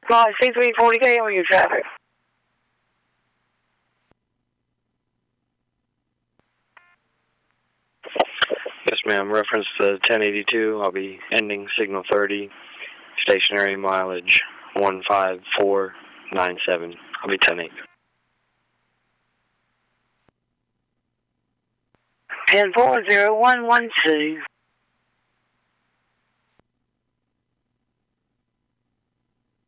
C340K on your traffic. Yes, ma'am. Reference to 1082. I'll be ending signal 30. Stationary mileage 15497. I'll be 10-8. 10-4-0-1-1-2.